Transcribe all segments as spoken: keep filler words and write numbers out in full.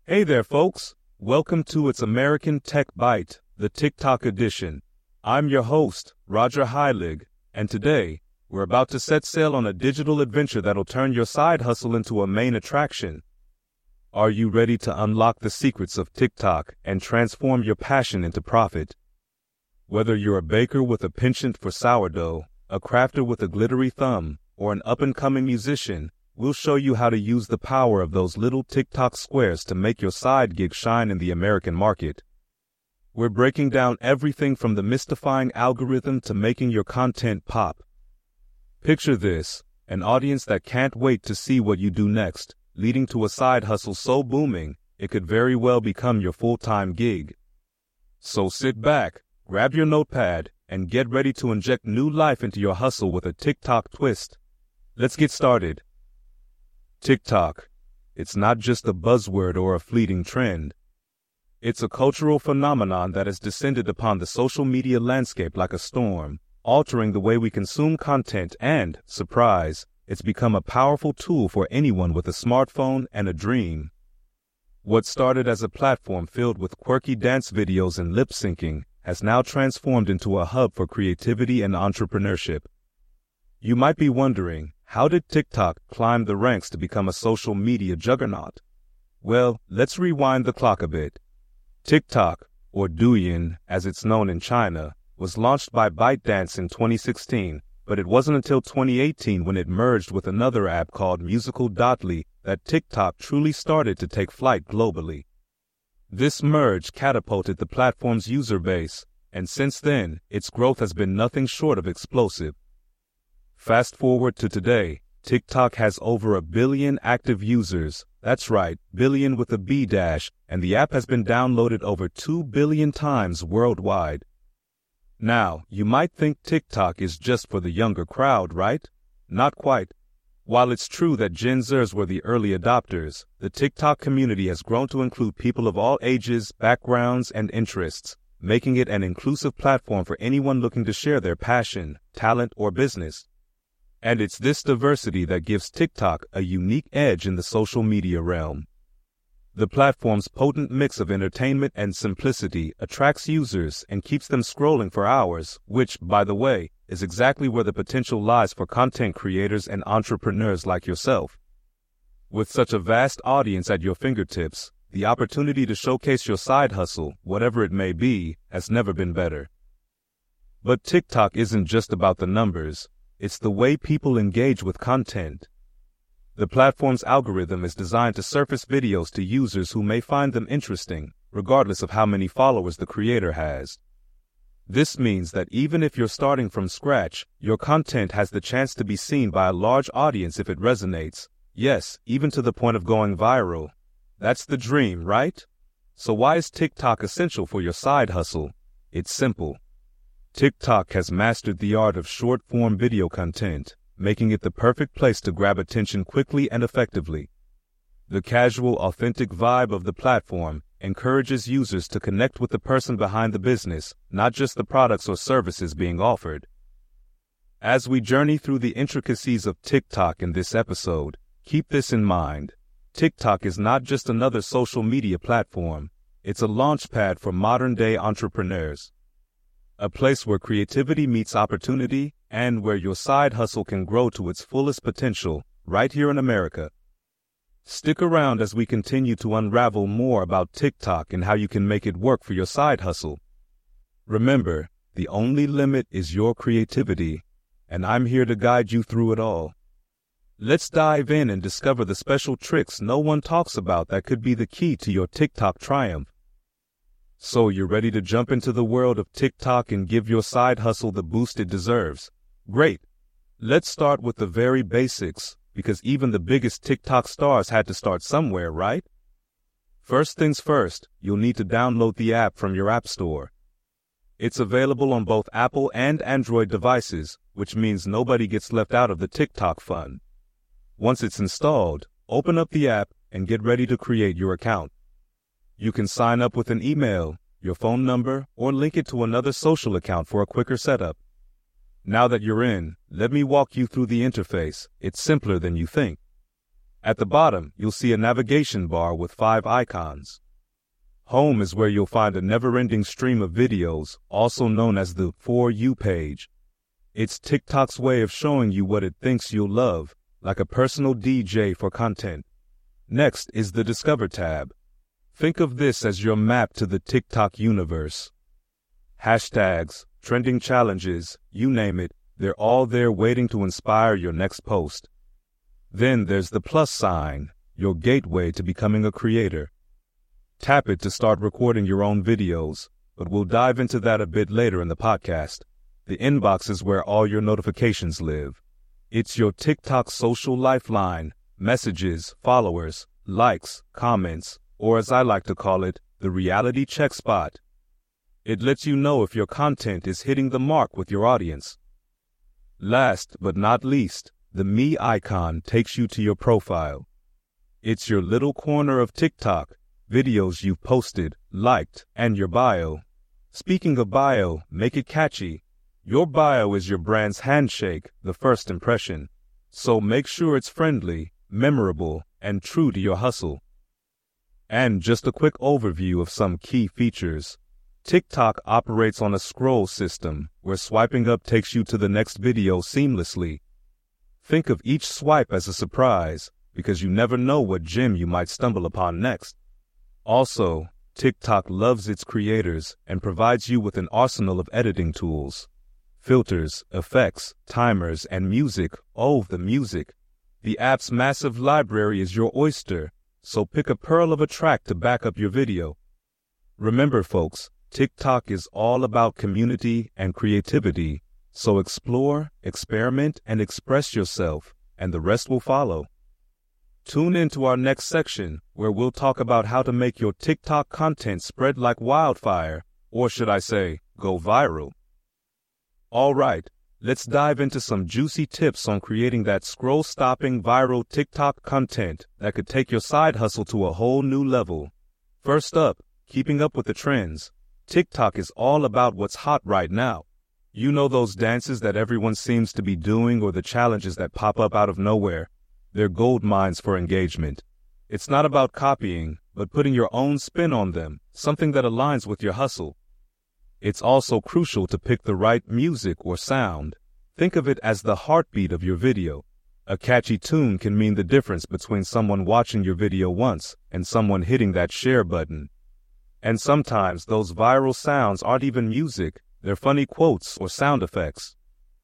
Hey there, folks. Welcome to It's American Tech Byte, the TikTok edition. I'm your host, Roger Heilig, and today, we're about to set sail on a digital adventure that'll turn your side hustle into a main attraction. Are you ready to unlock the secrets of TikTok and transform your passion into profit? Whether you're a baker with a penchant for sourdough, a crafter with a glittery thumb, or an up-and-coming musician, we'll show you how to use the power of those little TikTok squares to make your side gig shine in the American market. We're breaking down everything from the mystifying algorithm to making your content pop. Picture this, an audience that can't wait to see what you do next, leading to a side hustle so booming, it could very well become your full-time gig. So sit back, grab your notepad, and get ready to inject new life into your hustle with a TikTok twist. Let's get started. TikTok. It's not just a buzzword or a fleeting trend. It's a cultural phenomenon that has descended upon the social media landscape like a storm, altering the way we consume content and, surprise, it's become a powerful tool for anyone with a smartphone and a dream. What started as a platform filled with quirky dance videos and lip syncing has now transformed into a hub for creativity and entrepreneurship. You might be wondering, how did TikTok climb the ranks to become a social media juggernaut? Well, let's rewind the clock a bit. TikTok, or Douyin, as it's known in China, was launched by ByteDance in twenty sixteen, but it wasn't until twenty eighteen when it merged with another app called Musical dot ly that TikTok truly started to take flight globally. This merge catapulted the platform's user base, and since then, its growth has been nothing short of explosive. Fast forward to today, TikTok has over a billion active users, that's right, billion with a B dash, and the app has been downloaded over two billion times worldwide. Now, you might think TikTok is just for the younger crowd, right? Not quite. While it's true that Gen Zers were the early adopters, the TikTok community has grown to include people of all ages, backgrounds, and interests, making it an inclusive platform for anyone looking to share their passion, talent, or business. And it's this diversity that gives TikTok a unique edge in the social media realm. The platform's potent mix of entertainment and simplicity attracts users and keeps them scrolling for hours, which, by the way, is exactly where the potential lies for content creators and entrepreneurs like yourself. With such a vast audience at your fingertips, the opportunity to showcase your side hustle, whatever it may be, has never been better. But TikTok isn't just about the numbers. It's the way people engage with content. The platform's algorithm is designed to surface videos to users who may find them interesting, regardless of how many followers the creator has. This means that even if you're starting from scratch, your content has the chance to be seen by a large audience if it resonates. Yes, even to the point of going viral. That's the dream, right? So why is TikTok essential for your side hustle? It's simple. TikTok has mastered the art of short-form video content, making it the perfect place to grab attention quickly and effectively. The casual, authentic vibe of the platform encourages users to connect with the person behind the business, not just the products or services being offered. As we journey through the intricacies of TikTok in this episode, keep this in mind. TikTok is not just another social media platform. It's a launchpad for modern-day entrepreneurs. A place where creativity meets opportunity and where your side hustle can grow to its fullest potential, right here in America. Stick around as we continue to unravel more about TikTok and how you can make it work for your side hustle. Remember, the only limit is your creativity, and I'm here to guide you through it all. Let's dive in and discover the special tricks no one talks about that could be the key to your TikTok triumph. So you're ready to jump into the world of TikTok and give your side hustle the boost it deserves? Great. Let's start with the very basics, because even the biggest TikTok stars had to start somewhere, right? First things first, you'll need to download the app from your app store. It's available on both Apple and Android devices, which means nobody gets left out of the TikTok fun. Once it's installed, open up the app and get ready to create your account. You can sign up with an email, your phone number, or link it to another social account for a quicker setup. Now that you're in, let me walk you through the interface. It's simpler than you think. At the bottom, you'll see a navigation bar with five icons. Home is where you'll find a never-ending stream of videos, also known as the For You page. It's TikTok's way of showing you what it thinks you'll love, like a personal D J for content. Next is the Discover tab. Think of this as your map to the TikTok universe. Hashtags, trending challenges, you name it, they're all there waiting to inspire your next post. Then there's the plus sign, your gateway to becoming a creator. Tap it to start recording your own videos, but we'll dive into that a bit later in the podcast. The inbox is where all your notifications live. It's your TikTok social lifeline, messages, followers, likes, comments, or as I like to call it, the reality check spot. It lets you know if your content is hitting the mark with your audience. Last but not least, the Me icon takes you to your profile. It's your little corner of TikTok, videos you've posted, liked, and your bio. Speaking of bio, make it catchy. Your bio is your brand's handshake, the first impression. So make sure it's friendly, memorable, and true to your hustle. And just a quick overview of some key features. TikTok operates on a scroll system, where swiping up takes you to the next video seamlessly. Think of each swipe as a surprise, because you never know what gem you might stumble upon next. Also, TikTok loves its creators and provides you with an arsenal of editing tools. Filters, effects, timers, and music. Oh, the music. The app's massive library is your oyster, so pick a pearl of a track to back up your video. Remember, folks, TikTok is all about community and creativity, so explore, experiment, and express yourself, and the rest will follow. Tune in to our next section, where we'll talk about how to make your TikTok content spread like wildfire, or should I say, go viral. All right, let's dive into some juicy tips on creating that scroll-stopping viral TikTok content that could take your side hustle to a whole new level. First up, keeping up with the trends. TikTok is all about what's hot right now. You know those dances that everyone seems to be doing or the challenges that pop up out of nowhere. They're gold mines for engagement. It's not about copying, but putting your own spin on them, something that aligns with your hustle. It's also crucial to pick the right music or sound. Think of it as the heartbeat of your video. A catchy tune can mean the difference between someone watching your video once and someone hitting that share button. And sometimes those viral sounds aren't even music, they're funny quotes or sound effects.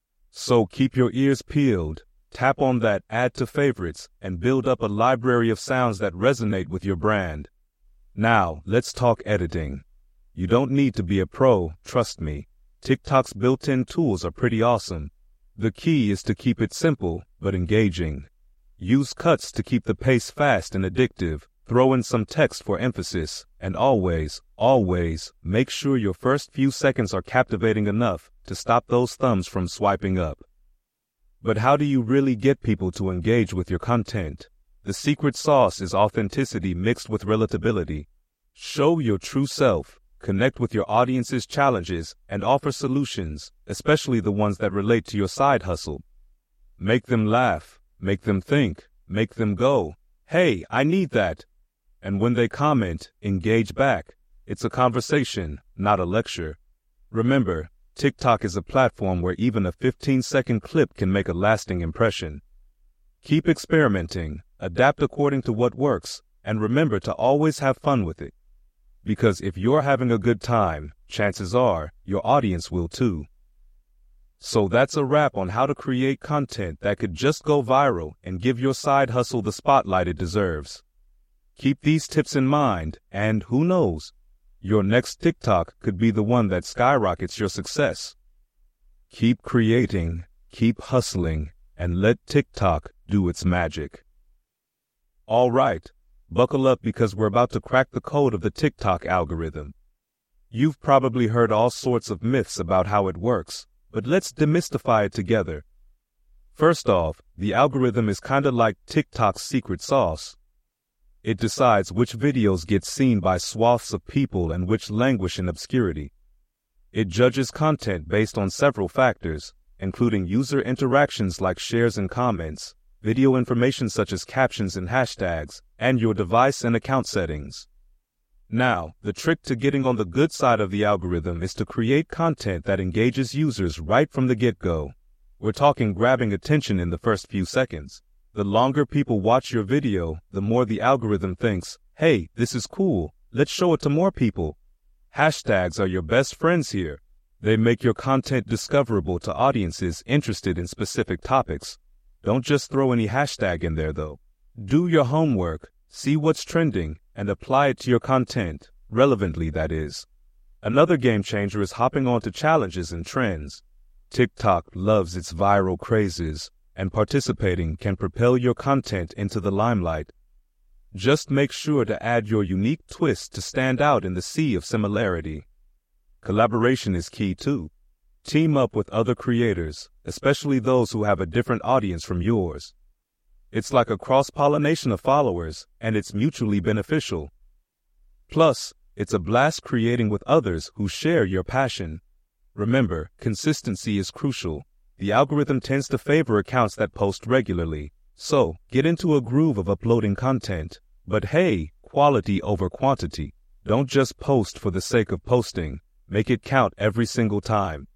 So keep your ears peeled, tap on that add to favorites, and build up a library of sounds that resonate with your brand. Now, let's talk editing. You don't need to be a pro, trust me. TikTok's built-in tools are pretty awesome. The key is to keep it simple, but engaging. Use cuts to keep the pace fast and addictive. Throw in some text for emphasis, and always, always, make sure your first few seconds are captivating enough to stop those thumbs from swiping up. But how do you really get people to engage with your content? The secret sauce is authenticity mixed with relatability. Show your true self, connect with your audience's challenges, and offer solutions, especially the ones that relate to your side hustle. Make them laugh, make them think, make them go, "Hey, I need that." And when they comment, engage back. It's a conversation, not a lecture. Remember, TikTok is a platform where even a fifteen-second clip can make a lasting impression. Keep experimenting, adapt according to what works, and remember to always have fun with it. Because if you're having a good time, chances are your audience will too. So that's a wrap on how to create content that could just go viral and give your side hustle the spotlight it deserves. Keep these tips in mind, and who knows, your next TikTok could be the one that skyrockets your success. Keep creating, keep hustling, and let TikTok do its magic. All right, buckle up because we're about to crack the code of the TikTok algorithm. You've probably heard all sorts of myths about how it works, but let's demystify it together. First off, the algorithm is kinda like TikTok's secret sauce. It decides which videos get seen by swaths of people and which languish in obscurity. It judges content based on several factors, including user interactions like shares and comments, video information such as captions and hashtags, and your device and account settings. Now, the trick to getting on the good side of the algorithm is to create content that engages users right from the get-go. We're talking grabbing attention in the first few seconds. The longer people watch your video, the more the algorithm thinks, hey, this is cool, let's show it to more people. Hashtags are your best friends here. They make your content discoverable to audiences interested in specific topics. Don't just throw any hashtag in there though. Do your homework, see what's trending, and apply it to your content, relevantly that is. Another game changer is hopping onto challenges and trends. TikTok loves its viral crazes, and participating can propel your content into the limelight. Just make sure to add your unique twist to stand out in the sea of similarity. Collaboration is key too. Team up with other creators, especially those who have a different audience from yours. It's like a cross-pollination of followers, and it's mutually beneficial. Plus, it's a blast creating with others who share your passion. Remember, consistency is crucial. The algorithm tends to favor accounts that post regularly, so get into a groove of uploading content. But hey, quality over quantity. Don't just post for the sake of posting. Make it count every single time.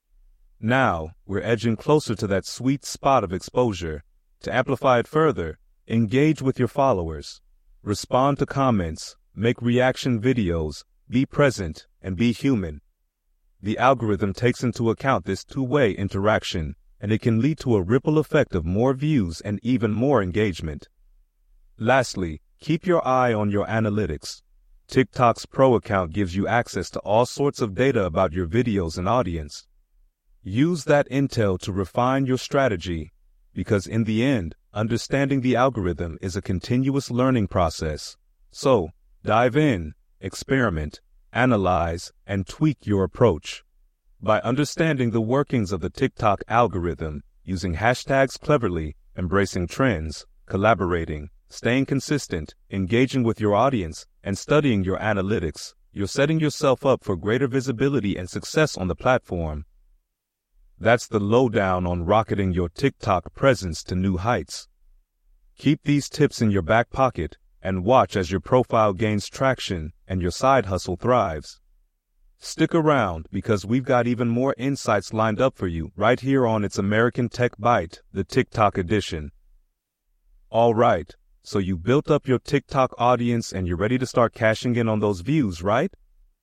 Now, we're edging closer to that sweet spot of exposure. To amplify it further, engage with your followers. Respond to comments, make reaction videos, be present, and be human. The algorithm takes into account this two-way interaction, and it can lead to a ripple effect of more views and even more engagement. Lastly, keep your eye on your analytics. TikTok's Pro account gives you access to all sorts of data about your videos and audience. Use that intel to refine your strategy, because in the end, understanding the algorithm is a continuous learning process. So, dive in, experiment, analyze, and tweak your approach. By understanding the workings of the TikTok algorithm, using hashtags cleverly, embracing trends, collaborating, staying consistent, engaging with your audience, and studying your analytics, you're setting yourself up for greater visibility and success on the platform. That's the lowdown on rocketing your TikTok presence to new heights. Keep these tips in your back pocket and watch as your profile gains traction and your side hustle thrives. Stick around because we've got even more insights lined up for you right here on It's American Tech Byte, the TikTok edition. All right, so you built up your TikTok audience and you're ready to start cashing in on those views, right?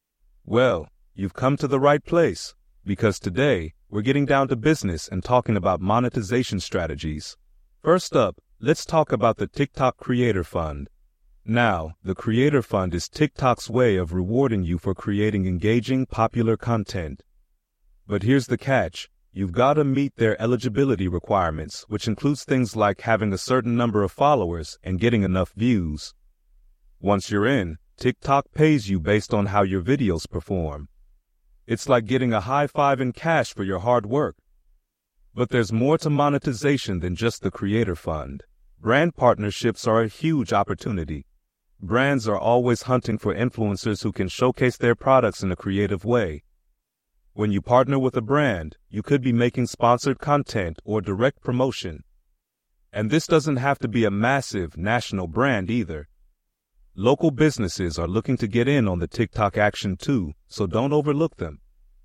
Well, you've come to the right place, because today we're getting down to business and talking about monetization strategies. First up, let's talk about the TikTok Creator Fund. Now, the Creator Fund is TikTok's way of rewarding you for creating engaging, popular content. But here's the catch. You've got to meet their eligibility requirements, which includes things like having a certain number of followers and getting enough views. Once you're in, TikTok pays you based on how your videos perform. It's like getting a high five in cash for your hard work. But there's more to monetization than just the Creator Fund. Brand partnerships are a huge opportunity. Brands are always hunting for influencers who can showcase their products in a creative way. When you partner with a brand, you could be making sponsored content or direct promotion. And this doesn't have to be a massive national brand either. Local businesses are looking to get in on the TikTok action too, so don't overlook them.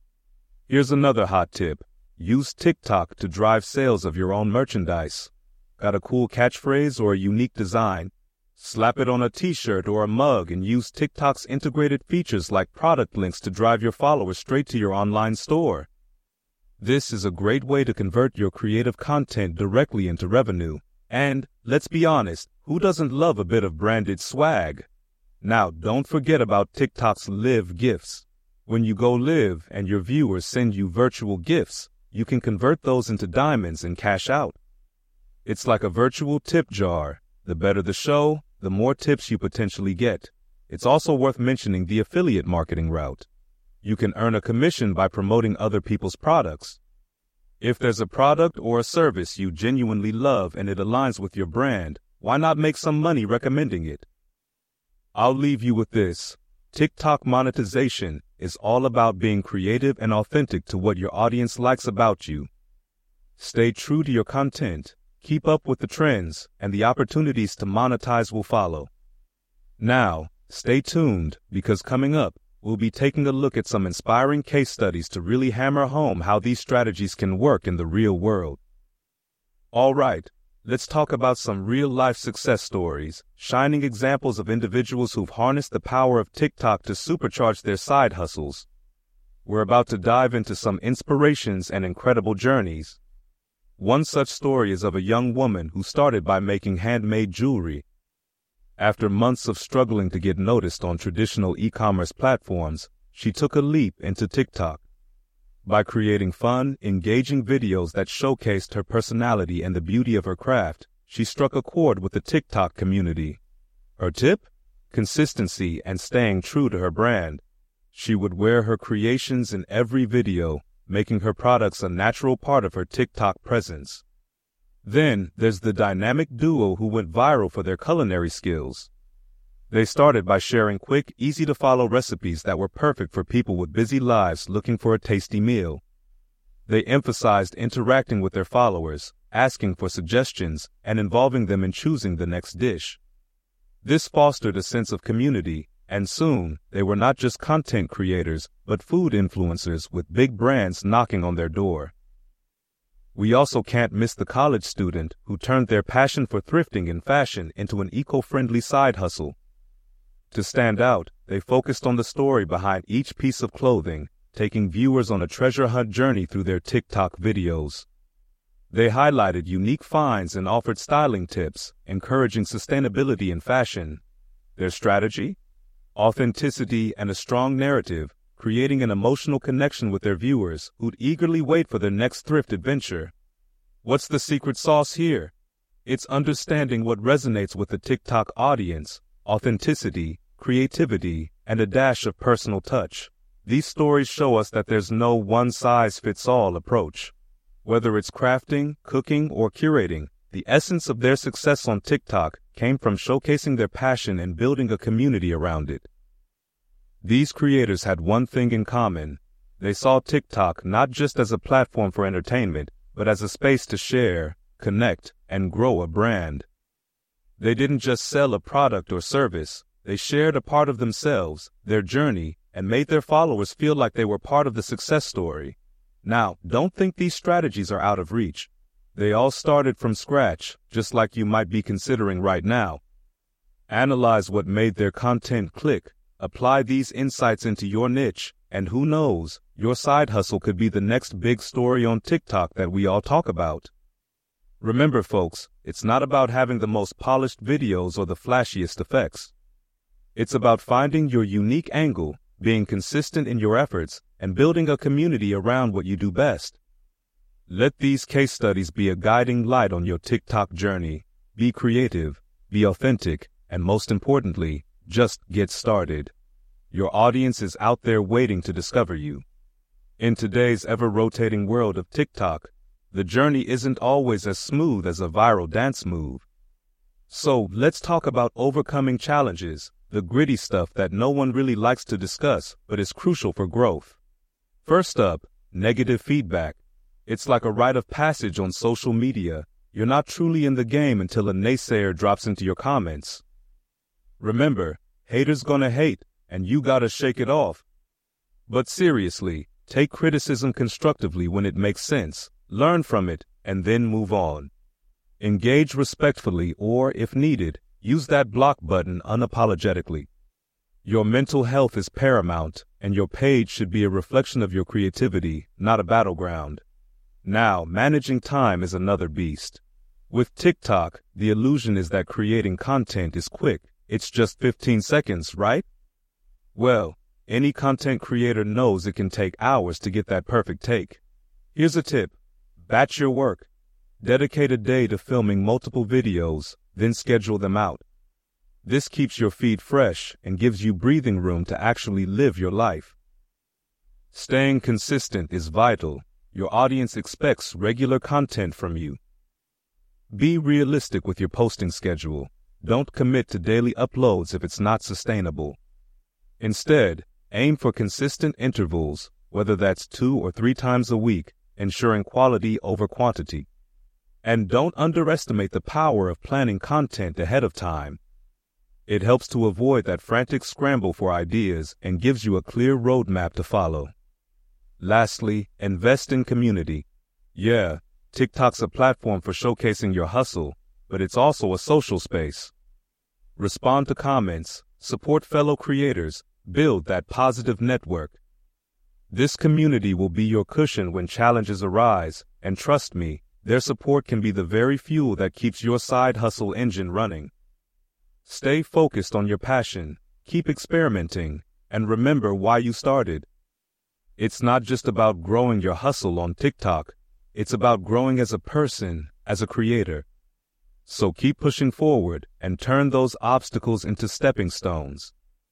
Here's another hot tip. Use TikTok to drive sales of your own merchandise. Got a cool catchphrase or a unique design? Slap it on a t-shirt or a mug and use TikTok's integrated features like product links to drive your followers straight to your online store. This is a great way to convert your creative content directly into revenue. And, let's be honest, who doesn't love a bit of branded swag? Now, don't forget about TikTok's Live Gifts. When you go live and your viewers send you virtual gifts, you can convert those into diamonds and cash out. It's like a virtual tip jar. The better the show, the more tips you potentially get. It's also worth mentioning the affiliate marketing route. You can earn a commission by promoting other people's products. If there's a product or a service you genuinely love and it aligns with your brand, why not make some money recommending it? I'll leave you with this. TikTok monetization is all about being creative and authentic to what your audience likes about you. Stay true to your content, Keep up with the trends, and the opportunities to monetize will follow. Now, stay tuned, because coming up, we'll be taking a look at some inspiring case studies to really hammer home how these strategies can work in the real world. All right, let's talk about some real-life success stories, shining examples of individuals who've harnessed the power of TikTok to supercharge their side hustles. We're about to dive into some inspirations and incredible journeys. One such story is of a young woman who started by making handmade jewelry. After months of struggling to get noticed on traditional e-commerce platforms, she took a leap into TikTok. By creating fun, engaging videos that showcased her personality and the beauty of her craft, she struck a chord with the TikTok community. Her tip? Consistency and staying true to her brand. She would wear her creations in every video, making her products a natural part of her TikTok presence. Then, there's the dynamic duo who went viral for their culinary skills. They started by sharing quick, easy-to-follow recipes that were perfect for people with busy lives looking for a tasty meal. They emphasized interacting with their followers, asking for suggestions, and involving them in choosing the next dish. This fostered a sense of community, and soon, they were not just content creators, but food influencers with big brands knocking on their door. We also can't miss the college student who turned their passion for thrifting and fashion into an eco-friendly side hustle. To stand out, they focused on the story behind each piece of clothing, taking viewers on a treasure hunt journey through their TikTok videos. They highlighted unique finds and offered styling tips, encouraging sustainability in fashion. Their strategy? Authenticity and a strong narrative, creating an emotional connection with their viewers who'd eagerly wait for their next thrift adventure. What's the secret sauce here? It's understanding what resonates with the TikTok audience: authenticity, creativity, and a dash of personal touch. These stories show us that there's no one-size-fits-all approach. Whether it's crafting, cooking, or curating, the essence of their success on TikTok came from showcasing their passion and building a community around it. These creators had one thing in common. They saw TikTok not just as a platform for entertainment, but as a space to share, connect, and grow a brand. They didn't just sell a product or service. They shared a part of themselves, their journey, and made their followers feel like they were part of the success story. Now, don't think these strategies are out of reach. They all started from scratch, just like you might be considering right now. Analyze what made their content click, apply these insights into your niche, and who knows, your side hustle could be the next big story on TikTok that we all talk about. Remember, folks, it's not about having the most polished videos or the flashiest effects. It's about finding your unique angle, being consistent in your efforts, and building a community around what you do best. Let these case studies be a guiding light on your TikTok journey. Be creative, be authentic, and most importantly, just get started. Your audience is out there waiting to discover you. In today's ever-rotating world of TikTok, the journey isn't always as smooth as a viral dance move. So, let's talk about overcoming challenges, the gritty stuff that no one really likes to discuss, but is crucial for growth. First up, negative feedback. It's like a rite of passage on social media. You're not truly in the game until a naysayer drops into your comments. Remember, haters gonna hate, and you gotta shake it off. But seriously, take criticism constructively when it makes sense, learn from it, and then move on. Engage respectfully or, if needed, use that block button unapologetically. Your mental health is paramount, and your page should be a reflection of your creativity, not a battleground. Now, managing time is another beast. With TikTok, the illusion is that creating content is quick. It's just fifteen seconds, right? Well, any content creator knows it can take hours to get that perfect take. Here's a tip. Batch your work. Dedicate a day to filming multiple videos, then schedule them out. This keeps your feed fresh and gives you breathing room to actually live your life. Staying consistent is vital. Your audience expects regular content from you. Be realistic with your posting schedule. Don't commit to daily uploads if it's not sustainable. Instead, aim for consistent intervals, whether that's two or three times a week, ensuring quality over quantity. And don't underestimate the power of planning content ahead of time. It helps to avoid that frantic scramble for ideas and gives you a clear roadmap to follow. Lastly, invest in community. Yeah, TikTok's a platform for showcasing your hustle, but it's also a social space. Respond to comments, support fellow creators, build that positive network. This community will be your cushion when challenges arise, and trust me, their support can be the very fuel that keeps your side hustle engine running. Stay focused on your passion, keep experimenting, and remember why you started. It's not just about growing your hustle on TikTok, it's about growing as a person, as a creator. So keep pushing forward and turn those obstacles into stepping stones.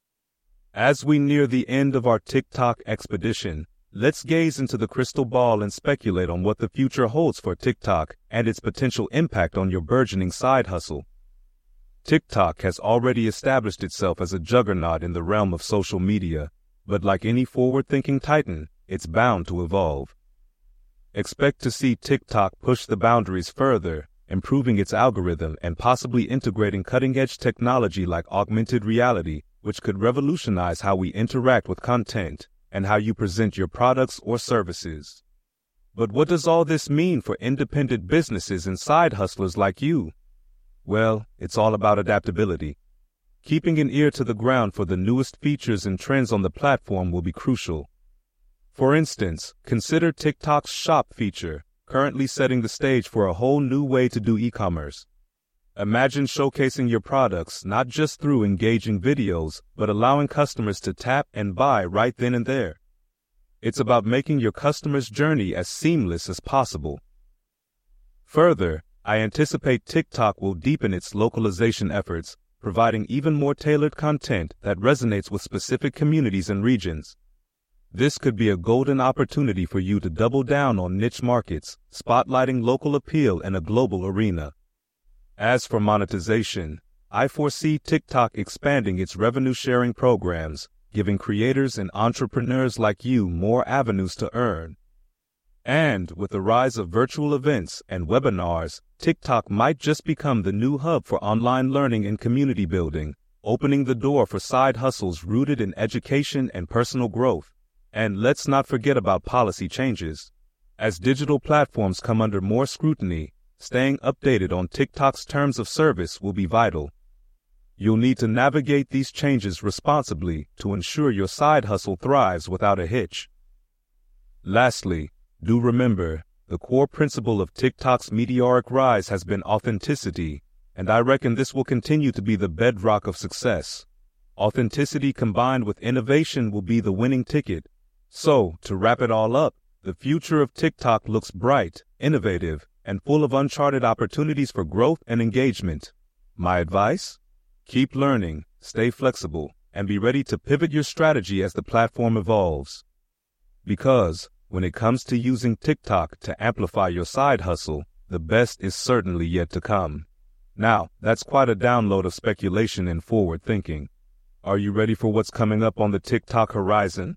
As we near the end of our TikTok expedition, let's gaze into the crystal ball and speculate on what the future holds for TikTok and its potential impact on your burgeoning side hustle. TikTok has already established itself as a juggernaut in the realm of social media, but like any forward-thinking titan, it's bound to evolve. Expect to see TikTok push the boundaries further, improving its algorithm and possibly integrating cutting-edge technology like augmented reality, which could revolutionize how we interact with content and how you present your products or services. But what does all this mean for independent businesses and side hustlers like you? Well, it's all about adaptability. Keeping an ear to the ground for the newest features and trends on the platform will be crucial. For instance, consider TikTok's Shop feature, currently setting the stage for a whole new way to do e-commerce. Imagine showcasing your products not just through engaging videos, but allowing customers to tap and buy right then and there. It's about making your customer's journey as seamless as possible. Further, I anticipate TikTok will deepen its localization efforts, providing even more tailored content that resonates with specific communities and regions. This could be a golden opportunity for you to double down on niche markets, spotlighting local appeal in a global arena. As for monetization, I foresee TikTok expanding its revenue-sharing programs, giving creators and entrepreneurs like you more avenues to earn. And with the rise of virtual events and webinars, TikTok might just become the new hub for online learning and community building, opening the door for side hustles rooted in education and personal growth. And let's not forget about policy changes. As digital platforms come under more scrutiny, staying updated on TikTok's terms of service will be vital. You'll need to navigate these changes responsibly to ensure your side hustle thrives without a hitch. Lastly, do remember, the core principle of TikTok's meteoric rise has been authenticity, and I reckon this will continue to be the bedrock of success. Authenticity combined with innovation will be the winning ticket. So, to wrap it all up, the future of TikTok looks bright, innovative, and full of uncharted opportunities for growth and engagement. My advice? Keep learning, stay flexible, and be ready to pivot your strategy as the platform evolves. Because, when it comes to using TikTok to amplify your side hustle, the best is certainly yet to come. Now, that's quite a download of speculation and forward thinking. Are you ready for what's coming up on the TikTok horizon?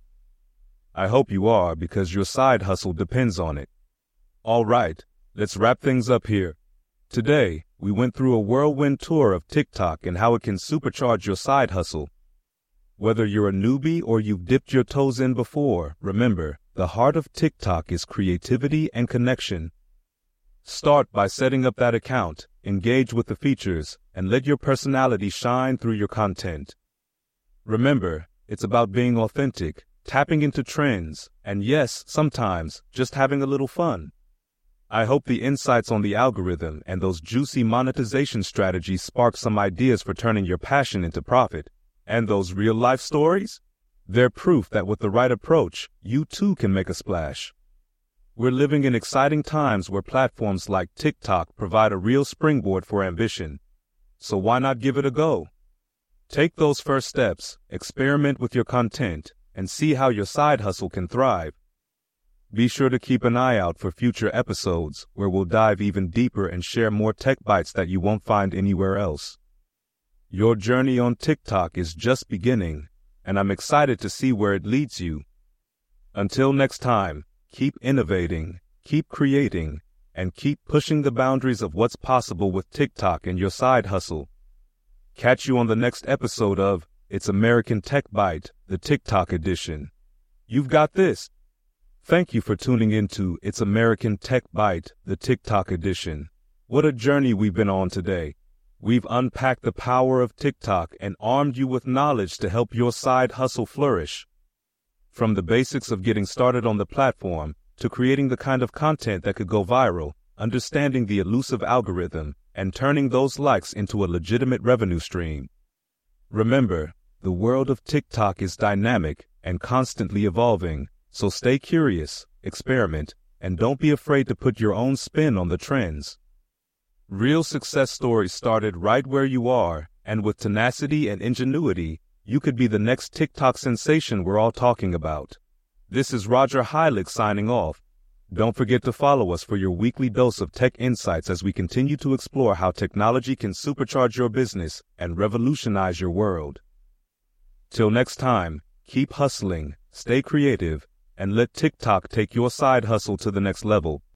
I hope you are, because your side hustle depends on it. All right, let's wrap things up here. Today, we went through a whirlwind tour of TikTok and how it can supercharge your side hustle. Whether you're a newbie or you've dipped your toes in before, remember, the heart of TikTok is creativity and connection. Start by setting up that account, engage with the features, and let your personality shine through your content. Remember, it's about being authentic, tapping into trends, and yes, sometimes, just having a little fun. I hope the insights on the algorithm and those juicy monetization strategies spark some ideas for turning your passion into profit. And those real-life stories? They're proof that with the right approach, you too can make a splash. We're living in exciting times where platforms like TikTok provide a real springboard for ambition. So why not give it a go? Take those first steps, experiment with your content, and see how your side hustle can thrive. Be sure to keep an eye out for future episodes where we'll dive even deeper and share more tech bites that you won't find anywhere else. Your journey on TikTok is just beginning, and I'm excited to see where it leads you. Until next time, keep innovating, keep creating, and keep pushing the boundaries of what's possible with TikTok and your side hustle. Catch you on the next episode of It's American Tech Byte, the TikTok edition. You've got this. Thank you for tuning into It's American Tech Byte, the TikTok edition. What a journey we've been on today. We've unpacked the power of TikTok and armed you with knowledge to help your side hustle flourish. From the basics of getting started on the platform to creating the kind of content that could go viral, understanding the elusive algorithm, and turning those likes into a legitimate revenue stream. Remember, the world of TikTok is dynamic and constantly evolving. So stay curious, experiment, and don't be afraid to put your own spin on the trends. Real success stories started right where you are, and with tenacity and ingenuity, you could be the next TikTok sensation we're all talking about. This is Roger Heilig signing off. Don't forget to follow us for your weekly dose of tech insights as we continue to explore how technology can supercharge your business and revolutionize your world. Till next time, keep hustling, stay creative, and let TikTok take your side hustle to the next level.